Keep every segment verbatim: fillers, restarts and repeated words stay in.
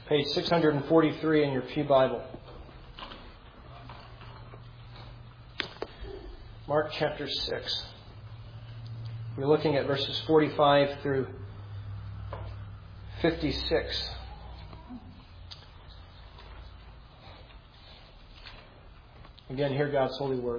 page six forty-three in your Pew Bible. Mark chapter six. We're looking at verses forty-five through fifty-six. Again, hear God's holy word.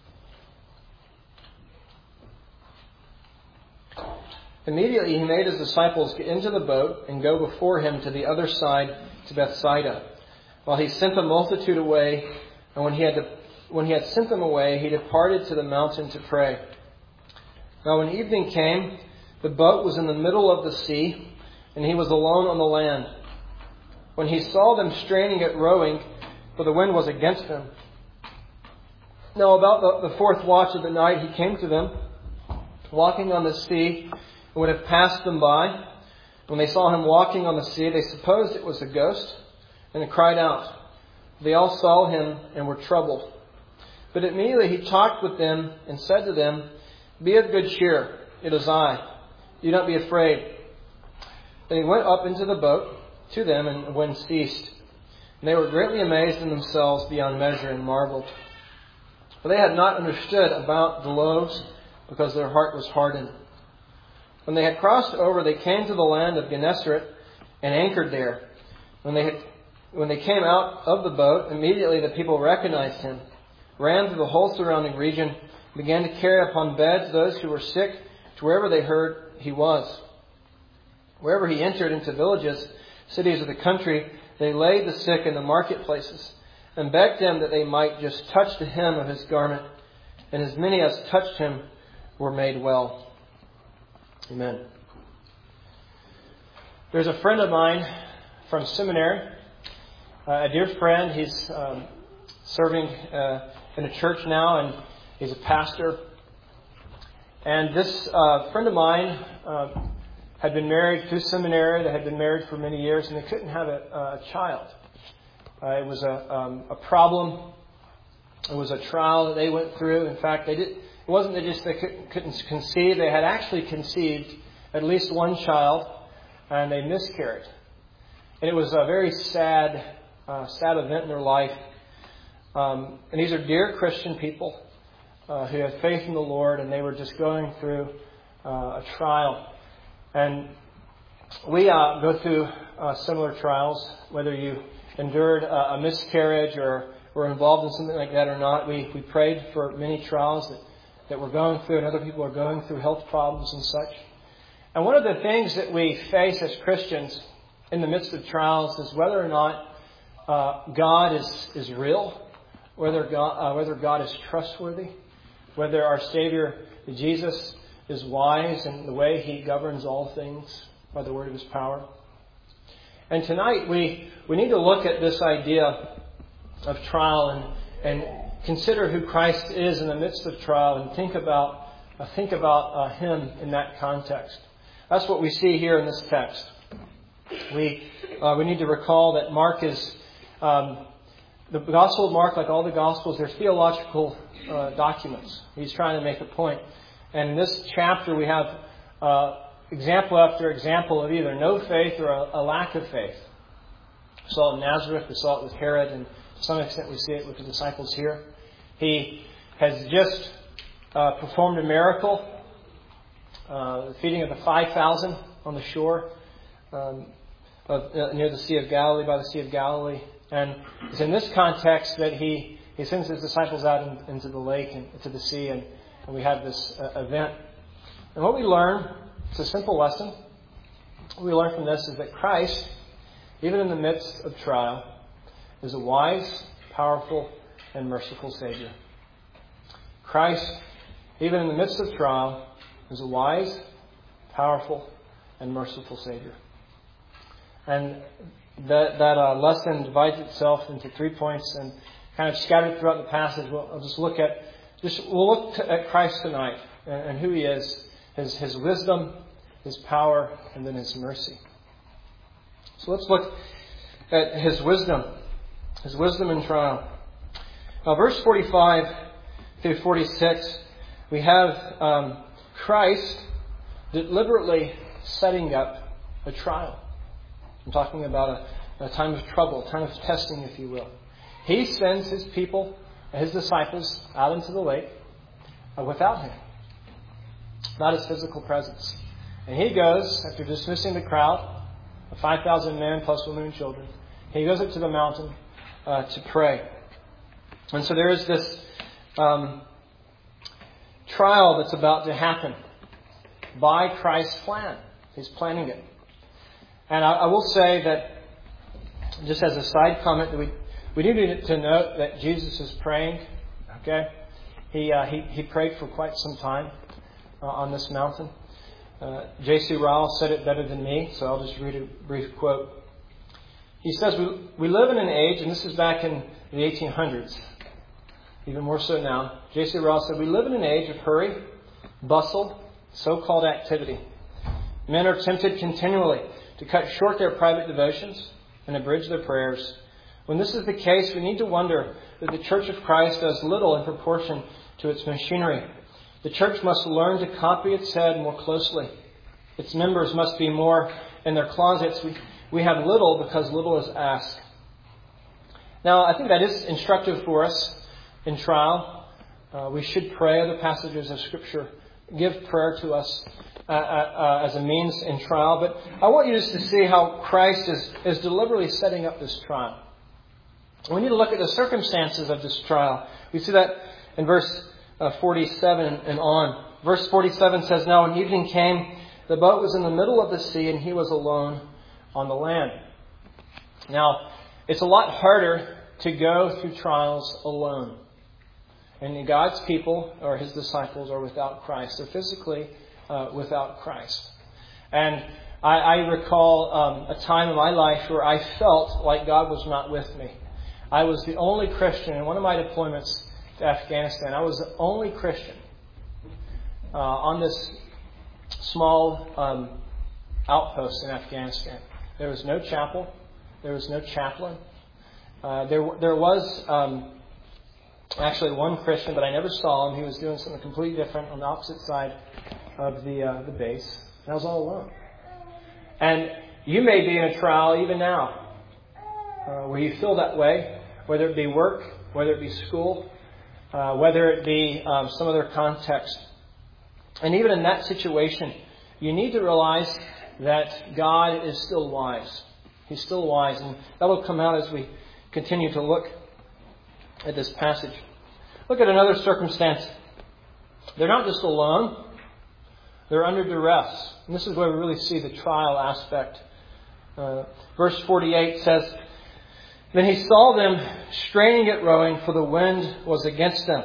Immediately he made his disciples get into the boat and go before him to the other side to Bethsaida, while he sent the multitude away. And when he had to, when he had sent them away, he departed to the mountain to pray. Now when evening came, the boat was in the middle of the sea, and he was alone on the land. When he saw them straining at rowing, for the wind was against them. Now about the, the fourth watch of the night he came to them, walking on the sea, and would have passed them by. When they saw him walking on the sea, they supposed it was a ghost, and they cried out. They all saw him and were troubled. But immediately he talked with them and said to them, "Be of good cheer, it is I. Do not be afraid." Then he went up into the boat to them, and the wind ceased. And they were greatly amazed in themselves beyond measure and marveled. For they had not understood about the loaves, because their heart was hardened. When they had crossed over, they came to the land of Gennesaret and anchored there. When they had, when they came out of the boat, immediately the people recognized him, ran through the whole surrounding region, began to carry upon beds those who were sick to wherever they heard he was. Wherever he entered into villages, cities of the country, they laid the sick in the marketplaces and begged them that they might just touch the hem of his garment. And as many as touched him were made well. Amen. There's a friend of mine from seminary, uh, a dear friend. He's um, serving uh, in a church now, and he's a pastor. And this uh, friend of mine uh, had been married through seminary. They had been married for many years, and they couldn't have a, a child. Uh, it was a, um, a problem. It was a trial that they went through. In fact, they did. It wasn't that just they couldn't, couldn't conceive. They had actually conceived at least one child, and they miscarried. And it was a very sad, uh, sad event in their life. Um, and these are dear Christian people uh, who have faith in the Lord, and they were just going through uh, a trial. And we uh, go through uh, similar trials, whether you endured a, a miscarriage or were involved in something like that or not. We we prayed for many trials that, that we're going through, and other people are going through health problems and such. And one of the things that we face as Christians in the midst of trials is whether or not uh, God is, is real, whether God, uh, whether God is trustworthy, whether our Savior Jesus is wise in the way He governs all things by the word of His power. And tonight we, we need to look at this idea of trial and, and consider who Christ is in the midst of trial and think about uh, think about uh, Him in that context. That's what we see here in this text. We uh, we need to recall that Mark is um, the Gospel of Mark, like all the Gospels, they're theological uh, documents. He's trying to make a point. And in this chapter we have uh, example after example of either no faith or a, a lack of faith. We saw it in Nazareth, we saw it with Herod, and to some extent we see it with the disciples here. He has just uh, performed a miracle, uh, the feeding of the five thousand on the shore um, of, uh, near the Sea of Galilee, by the Sea of Galilee. And it's in this context that he, he sends his disciples out in, into the lake and into the sea, and, and we have this uh, event. And what we learn, it's a simple lesson. What we learn from this is that Christ, even in the midst of trial, is a wise, powerful, and merciful Savior. Christ, even in the midst of trial, is a wise, powerful, and merciful Savior. And that that uh, lesson divides itself into three points and kind of scattered throughout the passage. We'll, I'll just look at just we'll look to, at Christ tonight and, and who He is, His His wisdom, His power, and then His mercy. So let's look at His wisdom. His wisdom in trial. Now, verse forty-five through forty-six, we have um, Christ deliberately setting up a trial. I'm talking about a, a time of trouble, a time of testing, if you will. He sends his people, his disciples, out into the lake uh, without him. Not his physical presence. And he goes, after dismissing the crowd, five thousand men plus women and children, he goes up to the mountain uh, to pray. And so there is this um, trial that's about to happen by Christ's plan. He's planning it. And I, I will say that, just as a side comment, that we we need to note that Jesus is praying. Okay, he uh, he he prayed for quite some time uh, on this mountain. Uh, J C Ryle said it better than me, so I'll just read a brief quote. He says, "We we live in an age," and this is back in the eighteen hundreds, even more so now. J C Ryle said, "We live in an age of hurry, bustle, so-called activity. Men are tempted continually to cut short their private devotions and abridge their prayers. When this is the case, we need to wonder that the Church of Christ does little in proportion to its machinery. The Church must learn to copy its head more closely. Its members must be more in their closets. We, we have little because little is asked." Now, I think that is instructive for us in trial. Uh, we should pray. Other passages of Scripture give prayer to us uh, uh, as a means in trial. But I want you just to see how Christ is, is deliberately setting up this trial. We need to look at the circumstances of this trial. We see that in verse uh, forty-seven and on. Verse forty-seven says, "Now when evening came, the boat was in the middle of the sea, and he was alone on the land." Now, it's a lot harder to go through trials alone. And God's people, or his disciples, are without Christ. They're physically uh, without Christ. And I, I recall um, a time in my life where I felt like God was not with me. I was the only Christian in one of my deployments to Afghanistan. I was the only Christian uh, on this small um, outpost in Afghanistan. There was no chapel. There was no chaplain. Uh, there, there was um, actually one Christian, but I never saw him. He was doing something completely different on the opposite side of the uh, the base. And I was all alone. And you may be in a trial even now uh, where you feel that way, whether it be work, whether it be school, uh, whether it be um, some other context. And even in that situation, you need to realize that God is still wise. He's still wise. And that will come out as we continue to look at this passage. Look at another circumstance. They're not just alone. They're under duress. And this is where we really see the trial aspect. Uh, verse forty-eight says, "Then he saw them straining at rowing, for the wind was against them."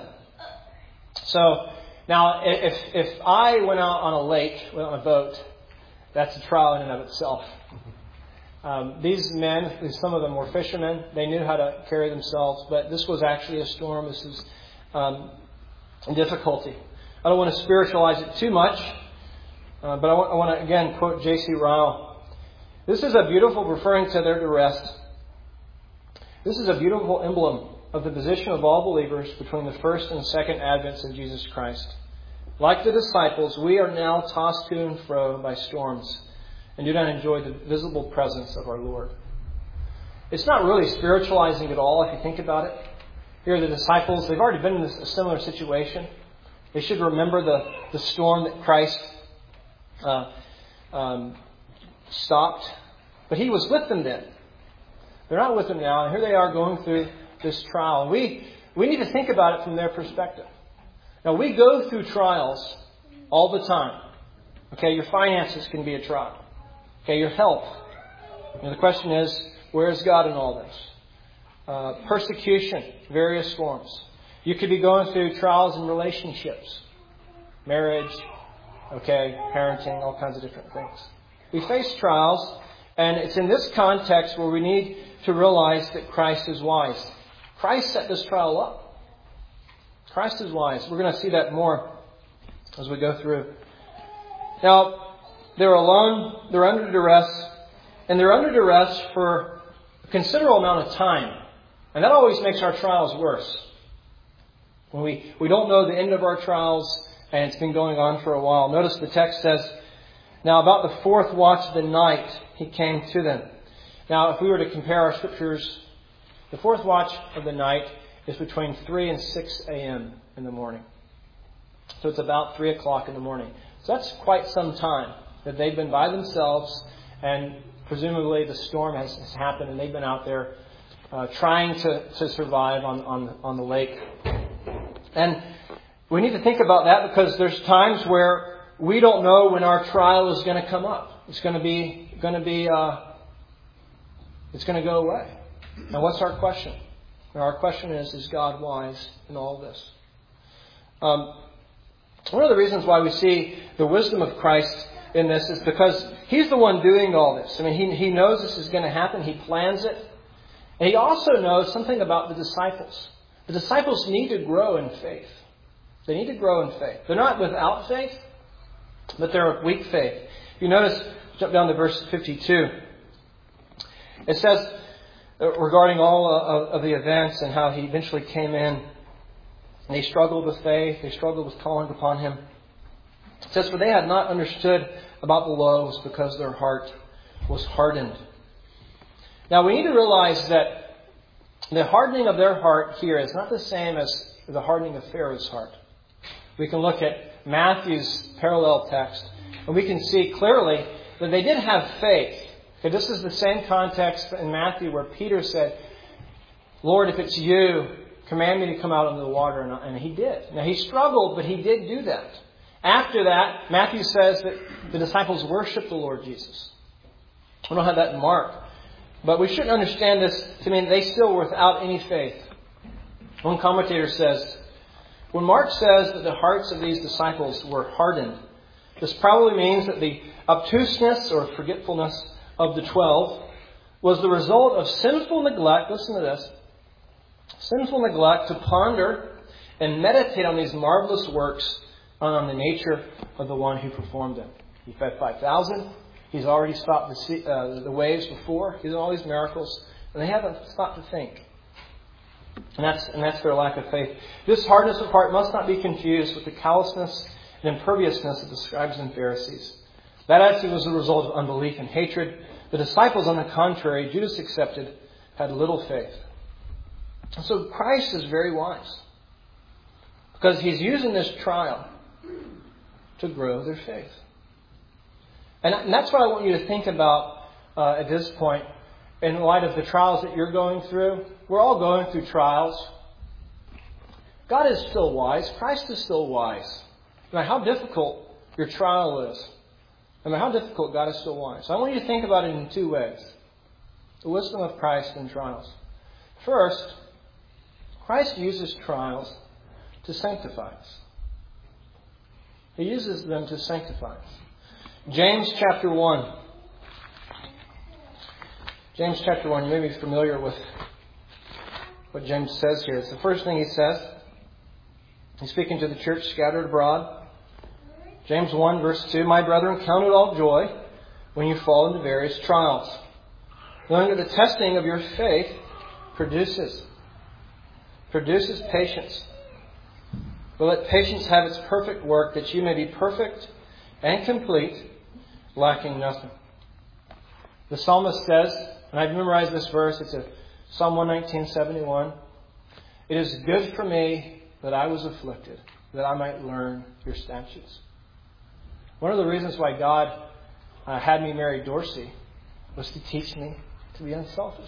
So, now, if if I went out on a lake, went on a boat, that's a trial in and of itself. Um, these men, some of them were fishermen. They knew how to carry themselves, but this was actually a storm. This is um, difficulty. I don't want to spiritualize it too much, uh, but I want, I want to again quote J C Ryle. This is a beautiful, referring to their duress. This is a beautiful emblem of the position of all believers between the first and second advents of Jesus Christ. Like the disciples, we are now tossed to and fro by storms and do not enjoy the visible presence of our Lord. It's not really spiritualizing at all if you think about it. Here are the disciples. They've already been in this, a similar situation. They should remember the, the storm that Christ uh, um, stopped. But he was with them then. They're not with them now. And here they are going through this trial. And we, we need to think about it from their perspective. Now, we go through trials all the time. Okay, your finances can be a trial. Okay, your health. And the question is, where is God in all this? Uh, persecution, various forms. You could be going through trials in relationships, marriage, okay, parenting, all kinds of different things. We face trials, and it's in this context where we need to realize that Christ is wise. Christ set this trial up. Christ is wise. We're going to see that more as we go through. Now, they're alone, they're under duress, and they're under duress for a considerable amount of time. And that always makes our trials worse. When we, we don't know the end of our trials, and it's been going on for a while. Notice the text says, "Now about the fourth watch of the night, he came to them. Now, if we were to compare our scriptures, the fourth watch of the night is between three and six a.m. in the morning. So it's about three o'clock in the morning. So that's quite some time that they've been by themselves, and presumably the storm has, has happened and they've been out there uh, trying to, to survive on, on, on the lake. And we need to think about that because there's times where we don't know when our trial is going to come up. It's going to be, going to be, uh, it's going to go away. Now, what's our question? Our question is, is God wise in all this? Um, one of the reasons why we see the wisdom of Christ in this is because He's the one doing all this. I mean, He, he knows this is going to happen. He plans it. And He also knows something about the disciples. The disciples need to grow in faith. They need to grow in faith. They're not without faith, but they're of weak faith. If you notice, jump down to verse fifty-two. It says, regarding all of, of the events and how He eventually came in, and they struggled with faith, they struggled with calling upon Him. It says, for they had not understood about the loaves because their heart was hardened. Now we need to realize that the hardening of their heart here is not the same as the hardening of Pharaoh's heart. We can look at Matthew's parallel text, and we can see clearly that they did have faith. Okay, this is the same context in Matthew where Peter said, Lord, if it's you, command me to come out into the water. And he did. Now, he struggled, but he did do that. After that, Matthew says that the disciples worshiped the Lord Jesus. We don't have that in Mark. But we shouldn't understand this to mean they still were without any faith. One commentator says, when Mark says that the hearts of these disciples were hardened, this probably means that the obtuseness or forgetfulness of the twelve was the result of sinful neglect, listen to this, sinful neglect to ponder and meditate on these marvelous works on the nature of the one who performed them. He fed five thousand. He's already stopped the, sea, uh, the waves before. He's done all these miracles. And they haven't stopped to think. And that's, and that's their lack of faith. This hardness of heart must not be confused with the callousness and imperviousness of the scribes and Pharisees. That attitude was the result of unbelief and hatred. The disciples, on the contrary, Judas excepted, had little faith. And so Christ is very wise. Because He's using this trial to grow their faith. And that's what I want you to think about uh, at this point in light of the trials that you're going through. We're all going through trials. God is still wise. Christ is still wise. No matter how difficult your trial is, no matter how difficult, God is still wise. So I want you to think about it in two ways. The wisdom of Christ in trials. First, Christ uses trials to sanctify us. He uses them to sanctify us. James chapter one. James chapter one, you may be familiar with what James says here. It's the first thing he says. He's speaking to the church scattered abroad. James one verse two, my brethren, count it all joy when you fall into various trials, knowing that the testing of your faith produces, produces patience. But let patience have its perfect work, that you may be perfect and complete, lacking nothing. The psalmist says, and I've memorized this verse, it's a Psalm one nineteen, seventy-one. It is good for me that I was afflicted, that I might learn your statutes. One of the reasons why God uh, had me marry Dorsey was to teach me to be unselfish.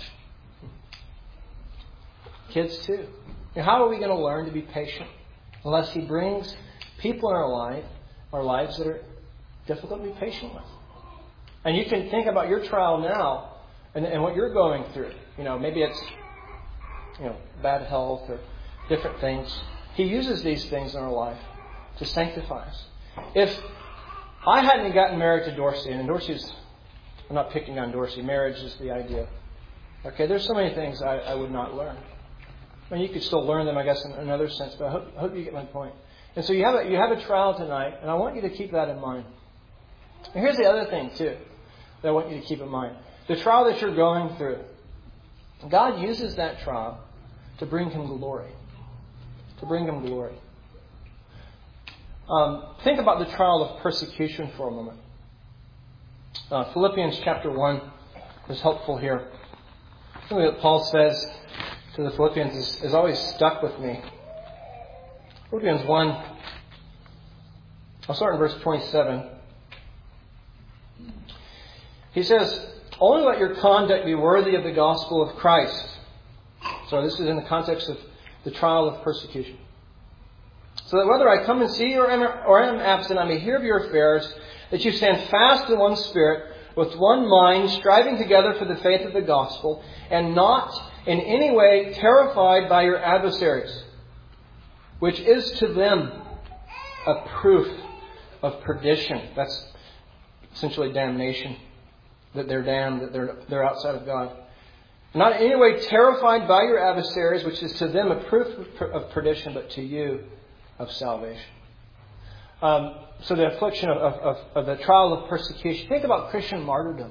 Kids too. Now, how are we going to learn to be patient unless He brings people in our life, our lives that are difficult to be patient with? And you can think about your trial now and, and what you're going through. You know, maybe it's you know bad health or different things. He uses these things in our life to sanctify us. If I hadn't gotten married to Dorsey, and Dorsey's, I'm not picking on Dorsey, marriage is the idea. Okay, there's so many things I, I would not learn. I mean, you could still learn them, I guess, in another sense, but I hope, I hope you get my point. And so you have a, you have a trial tonight, and I want you to keep that in mind. And here's the other thing, too, that I want you to keep in mind. The trial that you're going through, God uses that trial to bring Him glory. To bring Him glory. Um, think about the trial of persecution for a moment. Uh, Philippians chapter one, is helpful here. Something that Paul says to the Philippians is, is always stuck with me. Philippians one, I'll start in verse twenty-seven. He says, "Only let your conduct be worthy of the gospel of Christ." So this is in the context of the trial of persecution. "So that whether I come and see you or am, or am absent, I may hear of your affairs, that you stand fast in one spirit, with one mind, striving together for the faith of the gospel, and not in any way terrified by your adversaries, which is to them a proof of perdition." That's essentially damnation, that they're damned, that they're, they're outside of God. "Not in any way terrified by your adversaries, which is to them a proof of perdition, but to you of salvation." Um, so the affliction of, of, of the trial of persecution. Think about Christian martyrdom.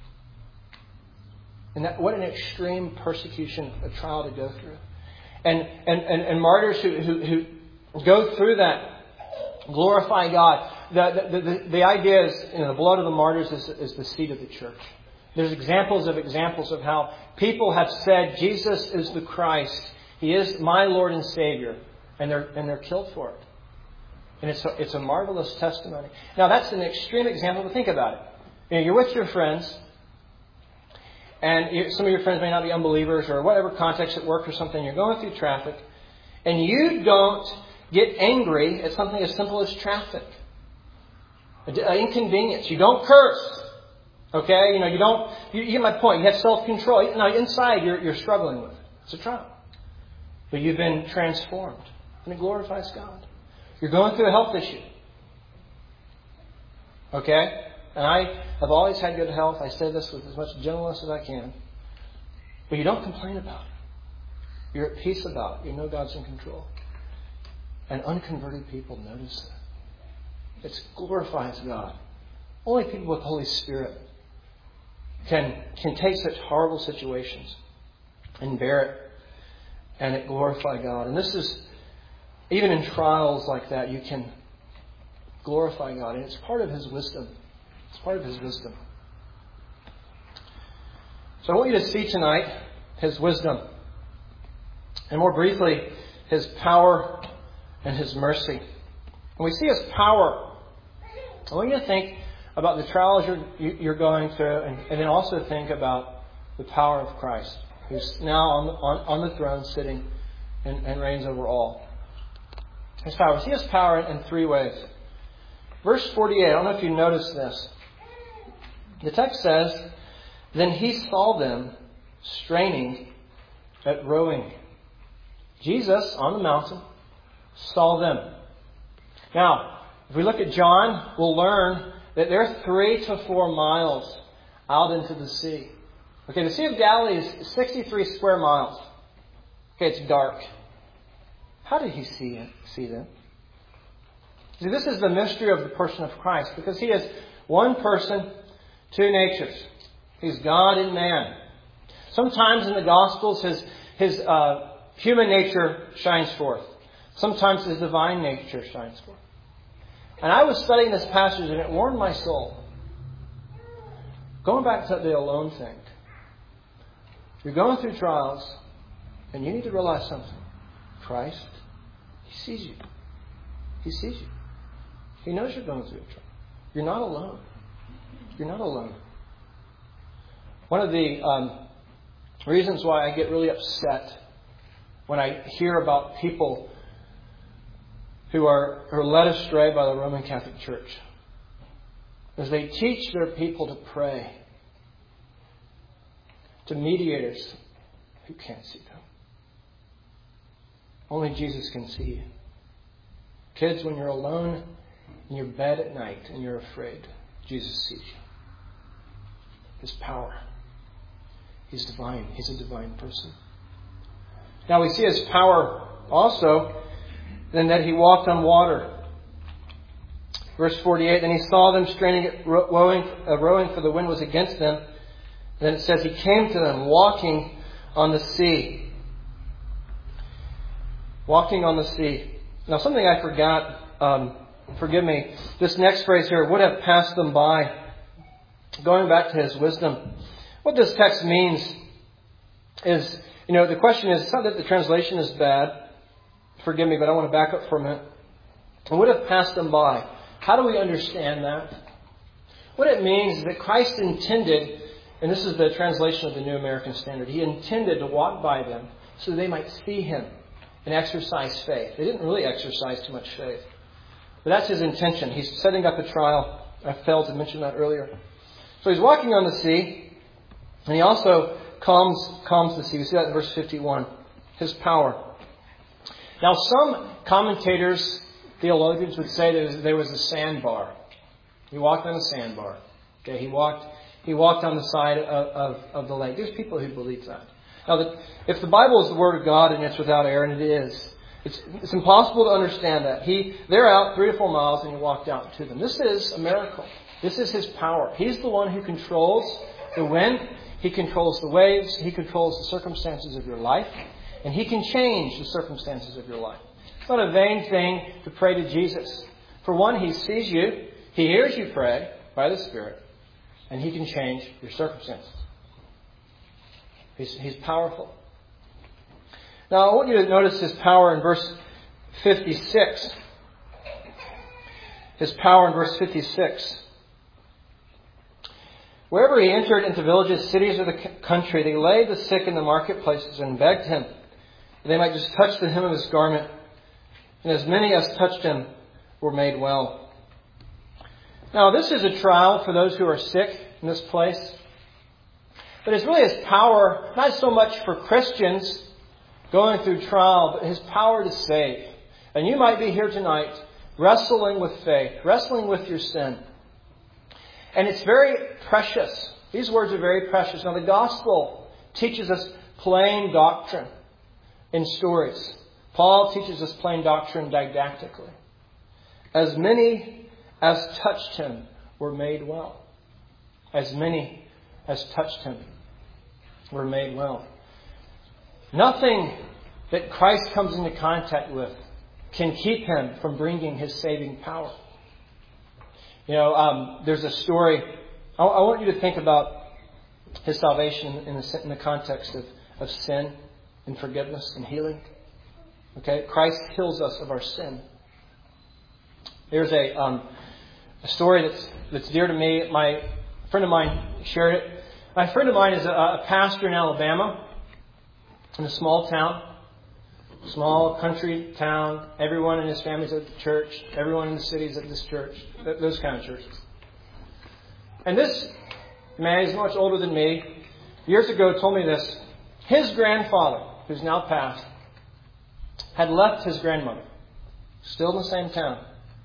And that, what an extreme persecution, a trial to go through. And and, and, and martyrs who, who, who go through that glorify God. The, the, the, the idea is, you know, the blood of the martyrs is, is the seed of the church. There's examples of examples of how people have said, Jesus is the Christ. He is my Lord and Savior. And they're, and they're killed for it. And it's a, it's a marvelous testimony. Now, that's an extreme example, but think about it. You know, you're with your friends. And you, some of your friends may not be unbelievers or whatever context at work or something. You're going through traffic. And you don't get angry at something as simple as traffic. An inconvenience. You don't curse. Okay? You know, you don't, you, you get my point. You have self-control. Now, inside, you're, you're struggling with it. It's a trial. But you've been transformed. And it glorifies God. You're going through a health issue. Okay? And I have always had good health. I say this with as much gentleness as I can. But you don't complain about it. You're at peace about it. You know God's in control. And unconverted people notice it. It glorifies God. Only people with Holy Spirit can, can take such horrible situations and bear it. And it glorify God. And this is, even in trials like that, you can glorify God. And it's part of His wisdom. It's part of His wisdom. So I want you to see tonight His wisdom. And more briefly, His power and His mercy. When we see His power, I want you to think about the trials you're, you're going through, and, and then also think about the power of Christ, who's now on the, on, on the throne sitting and, and reigns over all. His power. See His power in three ways. Verse forty-eight, I don't know if you noticed this. The text says, "Then He saw them straining at rowing." Jesus, on the mountain, saw them. Now, if we look at John, we'll learn that they're three to four miles out into the sea. Okay, the Sea of Galilee is sixty-three square miles. Okay, it's dark. How did He see it, see them? See, this is the mystery of the person of Christ, because He is one person, two natures. He's God and man. Sometimes in the Gospels, His, his uh, human nature shines forth. Sometimes His divine nature shines forth. And I was studying this passage and it warmed my soul. Going back to the alone thing. You're going through trials and you need to realize something. Christ, He sees you. He sees you. He knows you're going through a trial. You're not alone. You're not alone. One of the um, reasons why I get really upset when I hear about people who are, who are led astray by the Roman Catholic Church is they teach their people to pray to mediators who can't see them. Only Jesus can see you. Kids, when you're alone in your bed at night and you're afraid, Jesus sees you. His power. He's divine. He's a divine person. Now we see His power also in that He walked on water. Verse forty-eight, "Then He saw them straining at rowing, uh, rowing, for the wind was against them. And then it says He came to them walking on the sea." Walking on the sea. Now something I forgot, um, forgive me, this next phrase here, "would have passed them by." Going back to His wisdom. What this text means is, you know, the question is, it's not that the translation is bad. Forgive me, but I want to back up for a minute. And would have passed them by. How do we understand that? What it means is that Christ intended, and this is the translation of the New American Standard, He intended to walk by them so they might see Him and exercise faith. They didn't really exercise too much faith. But that's His intention. He's setting up a trial. I failed to mention that earlier. So He's walking on the sea, and He also calms, calms the sea. We see that in verse fifty-one. His power. Now, some commentators, theologians would say there was, there was a sandbar. He walked on a sandbar. Okay, he walked. He walked on the side of, of, of the lake. There's people who believe that. Now, the, if the Bible is the Word of God and it's without error, and it is, it's, it's impossible to understand that. He, they're out three to four miles, and He walked out to them. This is a miracle. This is His power. He's the one who controls the wind. He controls the waves. He controls the circumstances of your life. And He can change the circumstances of your life. It's not a vain thing to pray to Jesus. For one, He sees you. He hears you pray by the Spirit. And He can change your circumstances. He's, he's powerful. Now, I want you to notice His power in verse fifty-six. His power in verse fifty-six. Wherever He entered into villages, cities, or the country, they laid the sick in the marketplaces and begged Him that they might just touch the hem of His garment. And as many as touched Him were made well. Now, this is a trial for those who are sick in this place. But it's really His power, not so much for Christians going through trial, but His power to save. And you might be here tonight wrestling with faith, wrestling with your sin. And it's very precious. These words are very precious. Now, the gospel teaches us plain doctrine in stories. Paul teaches us plain doctrine didactically. As many as touched Him were made well. As many as touched Him were made well. Nothing that Christ comes into contact with can keep Him from bringing His saving power. You know, um, there's a story. I, I want you to think about His salvation in the, in the context of, of sin and forgiveness and healing. Okay, Christ heals us of our sin. There's a um, a story that's that's dear to me. My friend of mine shared it. My friend of mine is a, a pastor in Alabama, in a small town, small country town. Everyone in his family's at the church. Everyone in the city's at this church. Those kind of churches. And this man, he's much older than me, years ago told me this. His grandfather, who's now passed, had left his grandmother, still in the same town,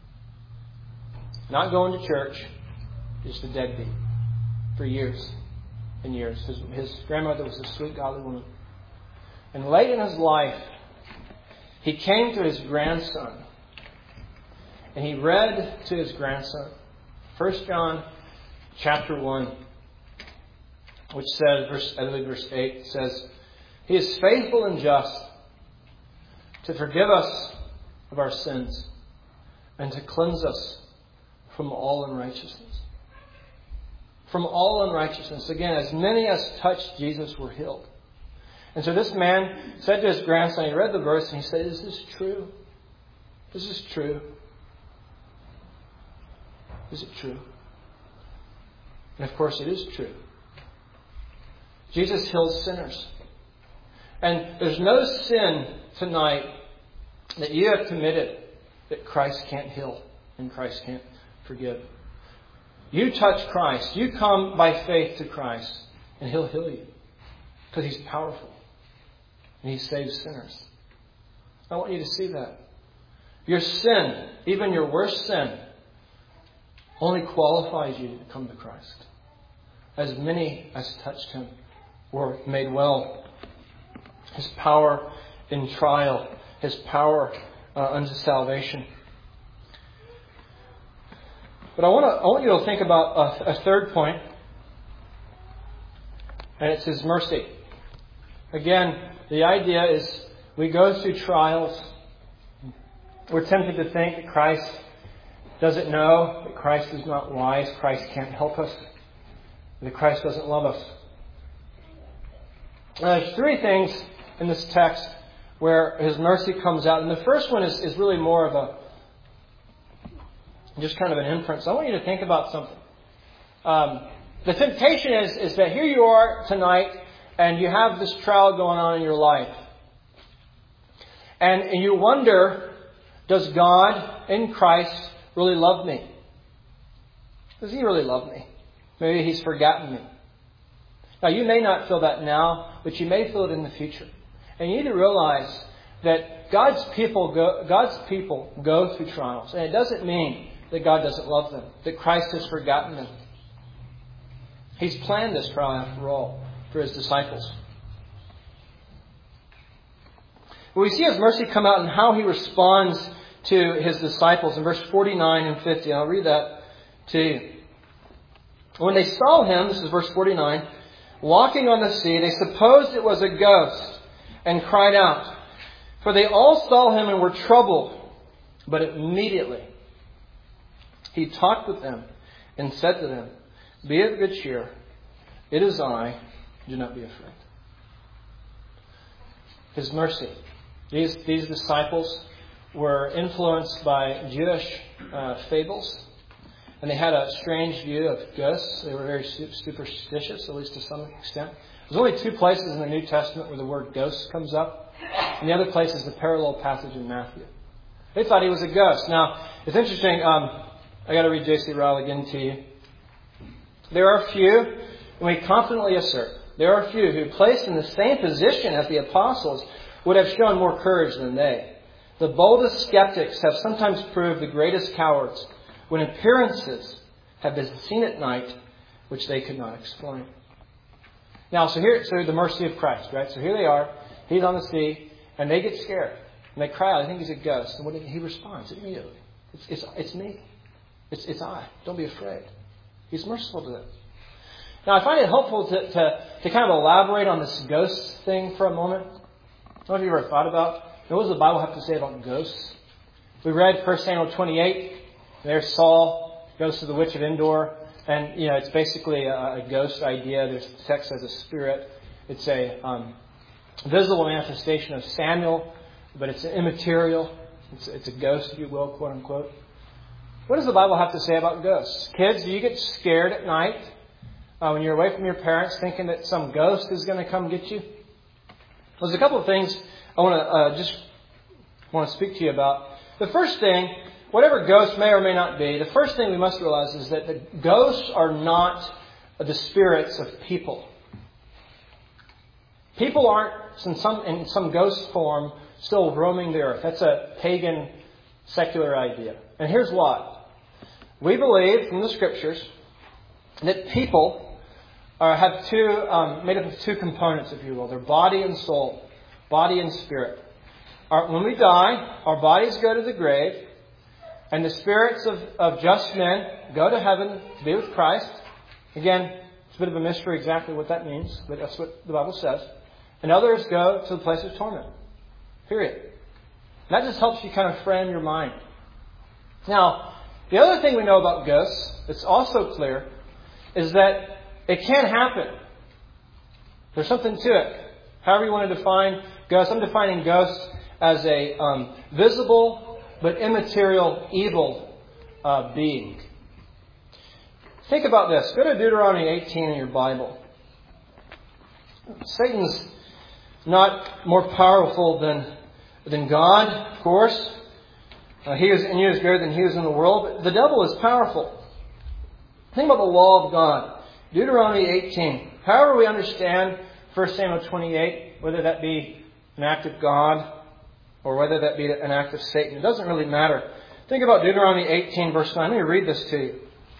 not going to church, just a deadbeat, for years and years. His, his grandmother was a sweet, godly woman. And late in his life, he came to his grandson, and he read to his grandson First John chapter one, which says, verse, I believe verse eight, says, He is faithful and just to forgive us of our sins and to cleanse us from all unrighteousness. From all unrighteousness. Again, as many as touched Jesus were healed. And so this man said to his grandson, he read the verse and he said, Is this true? Is this true? Is it true? And of course it is true. Jesus heals sinners. And there's no sin tonight that you have committed that Christ can't heal and Christ can't forgive. You touch Christ. You come by faith to Christ and He'll heal you. Because He's powerful. And He saves sinners. I want you to see that. Your sin, even your worst sin, only qualifies you to come to Christ. As many as touched Him were made well. His power in trial. His power uh, unto salvation. But I want to I want you to think about a, a third point. And it's His mercy. Again, the idea is we go through trials. We're tempted to think that Christ doesn't know, that Christ is not wise, Christ can't help us, that Christ doesn't love us. Uh, there's three things in this text where His mercy comes out. And the first one is, is really more of a, just kind of an inference. I want you to think about something. Um, the temptation is, is that here you are tonight and you have this trial going on in your life. And, and you wonder, does God in Christ really love me? Does He really love me? Maybe He's forgotten me. Now, you may not feel that now, but you may feel it in the future. And you need to realize that God's people go, God's people go through trials. And it doesn't mean that God doesn't love them, that Christ has forgotten them. He's planned this trial, after all, for His disciples. We see His mercy come out and how He responds to His disciples in verse forty-nine and fifty. I'll read that to you. When they saw Him, this is verse forty-nine, walking on the sea, they supposed it was a ghost and cried out. For they all saw Him and were troubled. But immediately He talked with them and said to them, "Be of good cheer. It is I. Do not be afraid." His mercy. These, these disciples were influenced by Jewish uh, fables. And they had a strange view of ghosts. They were very superstitious, at least to some extent. There's only two places in the New Testament where the word ghost comes up. And the other place is the parallel passage in Matthew. They thought He was a ghost. Now, it's interesting. Um, I got to read J C Ryle again to you. There are few, and we confidently assert, there are few who, placed in the same position as the apostles, would have shown more courage than they. The boldest skeptics have sometimes proved the greatest cowards when appearances have been seen at night which they could not explain. Now, so here, so the mercy of Christ, right? So here they are. He's on the sea, and they get scared. And they cry out, "I think He's a ghost." And what did he responds immediately? It's, it's, it's me. It's, it's I. Don't be afraid. He's merciful to them. Now, I find it helpful to, to, to kind of elaborate on this ghost thing for a moment. I don't know if you've ever thought about, what does the Bible have to say about ghosts? We read First Samuel twenty-eight. There's Saul, goes to the witch of Endor. And, you know, it's basically a, a ghost idea. There's the text as a spirit. It's a um, visible manifestation of Samuel, but it's immaterial. It's, it's a ghost, if you will, quote unquote. What does the Bible have to say about ghosts? Kids, do you get scared at night uh, when you're away from your parents thinking that some ghost is going to come get you? There's a couple of things I want to uh, just want to speak to you about. The first thing, whatever ghosts may or may not be, the first thing we must realize is that the ghosts are not the spirits of people. People aren't in some, in some ghost form still roaming the earth. That's a pagan, secular idea. And here's why. We believe from the Scriptures that people are, have two, um, made up of two components, if you will. They're body and soul. Body and spirit. Our, when we die, our bodies go to the grave. And the spirits of, of just men go to heaven to be with Christ. Again, it's a bit of a mystery exactly what that means, but that's what the Bible says. And others go to the place of torment. Period. And that just helps you kind of frame your mind. Now, the other thing we know about ghosts that's also clear is that it can happen. There's something to it. However you want to define ghosts, I'm defining ghosts as a um, visible but immaterial evil uh, being. Think about this. Go to Deuteronomy eighteen in your Bible. Satan's not more powerful than, than God, of course. Uh, he is in you is greater than he is in the world. But the devil is powerful. Think about the law of God. Deuteronomy eighteen. However we understand First Samuel twenty-eight, whether that be an act of God or whether that be an act of Satan, it doesn't really matter. Think about Deuteronomy eighteen, verse nine. Let me read this to you.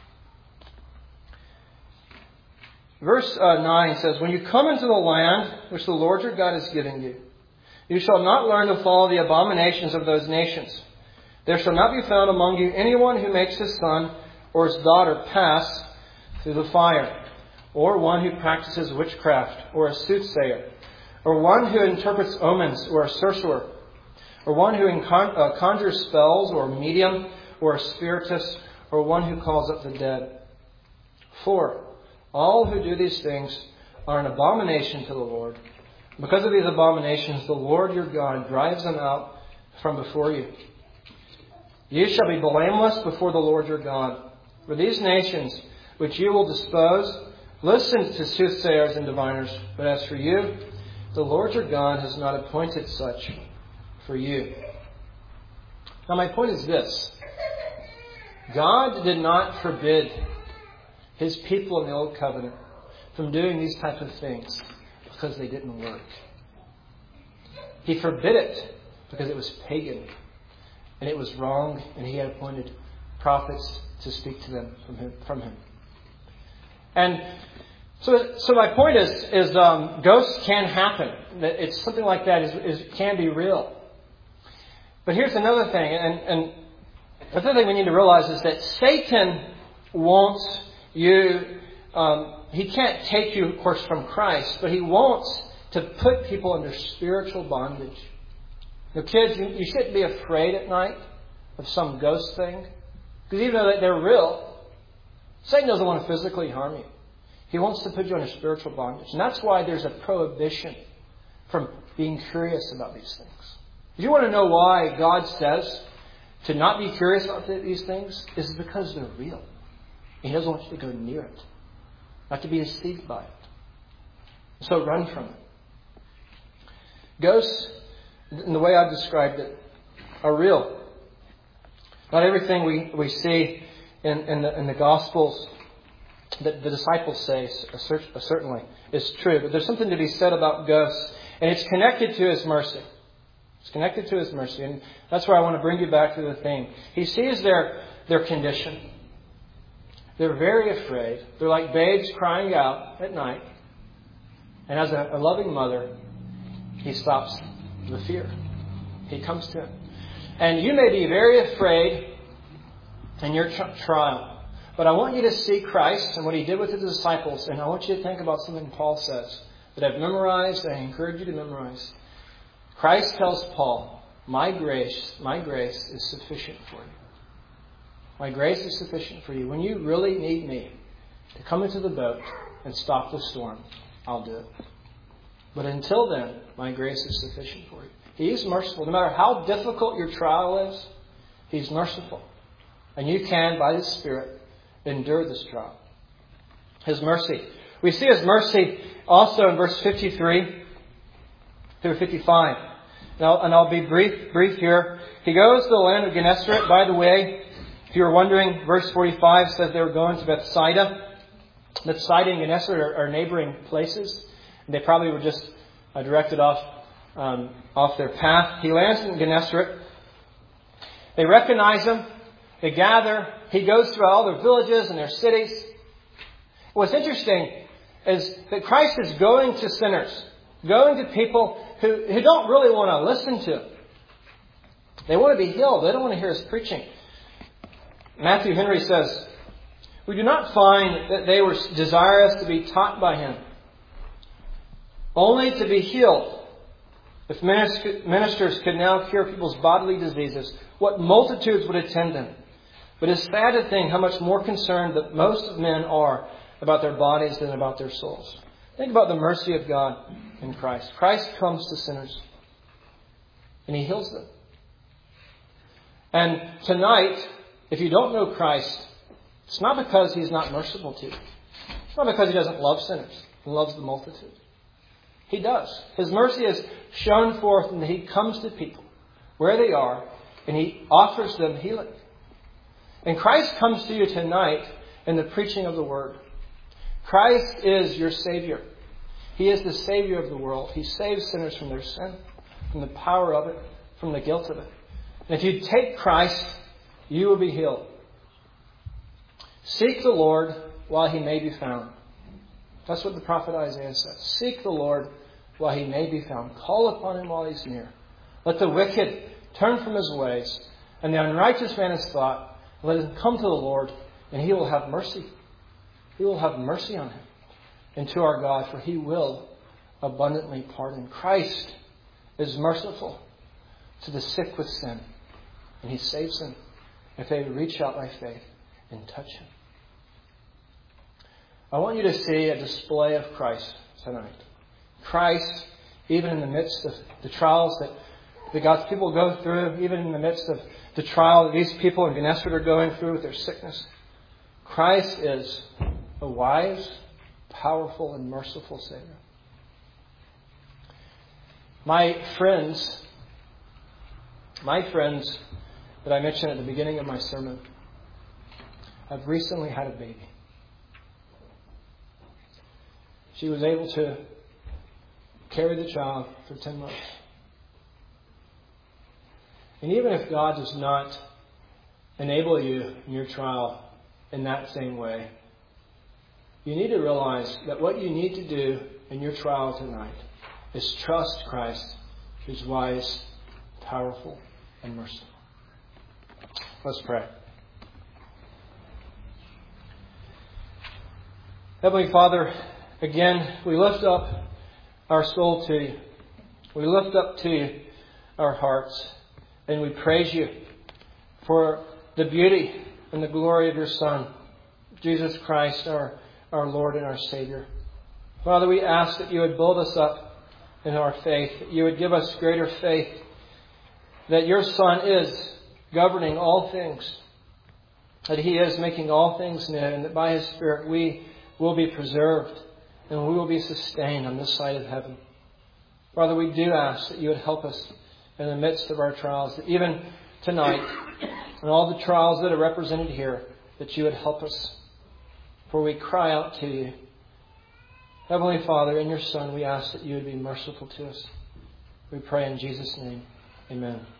Verse uh, nine says, "When you come into the land which the Lord your God is giving you, you shall not learn to follow the abominations of those nations. There shall not be found among you anyone who makes his son or his daughter pass through the fire, or one who practices witchcraft, or a soothsayer, or one who interprets omens, or a sorcerer, or one who incon- uh, conjures spells, or a medium, or a spiritist, or one who calls up the dead. For all who do these things are an abomination to the Lord. Because of these abominations, the Lord your God drives them out from before you. You shall be blameless before the Lord your God. For these nations which you will dispose, listen to soothsayers and diviners. But as for you, the Lord your God has not appointed such for you. Now my point is this. God did not forbid His people in the Old Covenant from doing these types of things because they didn't work. He forbid it because it was pagan and it was wrong, and He had appointed prophets to speak to them from Him. From him. And so, so my point is, is um, ghosts can happen. That it's something like that is, is can be real. But here's another thing, and, and the other thing we need to realize is that Satan wants you. Um, he can't take you, of course, from Christ, but he wants to put people under spiritual bondage. Now, kids, you, you shouldn't be afraid at night of some ghost thing, because even though they're real, Satan doesn't want to physically harm you. He wants to put you under spiritual bondage. And that's why there's a prohibition from being curious about these things. If you want to know why God says to not be curious about these things, it's because they're real. He doesn't want you to go near it. Not to be deceived by it. So run from it. Ghosts, in the way I've described it, are real. Not everything we, we see in, in, the, in the Gospels that the disciples say certainly is true. But there's something to be said about ghosts. And it's connected to His mercy. It's connected to His mercy. And that's where I want to bring you back to the theme. He sees their, their condition. They're very afraid. They're like babes crying out at night. And as a, a loving mother, He stops the fear. He comes to him. And you may be very afraid in your tr- trial. But I want you to see Christ and what He did with His disciples. And I want you to think about something Paul says that I've memorized. I encourage you to memorize. Christ tells Paul, my grace, my grace is sufficient for you. My grace is sufficient for you. When you really need me to come into the boat and stop the storm, I'll do it. But until then, my grace is sufficient for you. He's merciful. No matter how difficult your trial is, He's merciful. And you can, by His Spirit, endure this trial. His mercy. We see His mercy also in verse fifty-three through fifty-five. Now, and I'll be brief, brief here. He goes to the land of Gennesaret. By the way, if you were wondering, verse forty-five says they were going to Bethsaida. Bethsaida and Gennesaret are, are neighboring places. And they probably were just uh, directed off um, off their path. He lands in Gennesaret. They recognize Him. They gather. He goes through all their villages and their cities. What's interesting is that Christ is going to sinners, going to people who, who don't really want to listen to Him. They want to be healed. They don't want to hear His preaching. Matthew Henry says, we do not find that they were desirous to be taught by Him, only to be healed. If ministers could now cure people's bodily diseases, what multitudes would attend them? But it's sad to think how much more concerned that most of men are about their bodies than about their souls. Think about the mercy of God in Christ. Christ comes to sinners and He heals them. And tonight, if you don't know Christ, it's not because He's not merciful to you. It's not because He doesn't love sinners. He loves the multitude. He does. His mercy is shown forth and He comes to people where they are and He offers them healing. And Christ comes to you tonight in the preaching of the Word. Christ is your Savior. He is the Savior of the world. He saves sinners from their sin, from the power of it, from the guilt of it. And if you take Christ, you will be healed. Seek the Lord while He may be found. That's what the prophet Isaiah says. Seek the Lord while He may be found. Call upon Him while He's near. Let the wicked turn from his ways, and the unrighteous man his thought. Let him come to the Lord, and He will have mercy. He will have mercy on him and to our God, for He will abundantly pardon. Christ is merciful to the sick with sin, and He saves them if they reach out by faith and touch Him. I want you to see a display of Christ tonight. Christ even in the midst of the trials that, that God's people go through, even in the midst of the trial that these people in Gennesaret are going through with their sickness. Christ is a wise, powerful, and merciful Savior. My friends, my friends that I mentioned at the beginning of my sermon, have recently had a baby. She was able to carry the child for ten months. And even if God does not enable you in your trial in that same way, you need to realize that what you need to do in your trial tonight is trust Christ, who's wise, powerful, and merciful. Let's pray. Heavenly Father, again, we lift up our soul to you. We lift up to you our hearts, and we praise you for the beauty and the glory of your Son, Jesus Christ, our, our Lord and our Savior. Father, we ask that you would build us up in our faith, that you would give us greater faith, that your Son is governing all things, that he is making all things new, and that by his Spirit we will be preserved and we will be sustained on this side of heaven. Father, we do ask that you would help us in the midst of our trials, that even tonight, and all the trials that are represented here, that you would help us. For we cry out to you. Heavenly Father, in your Son, we ask that you would be merciful to us. We pray in Jesus' name. Amen.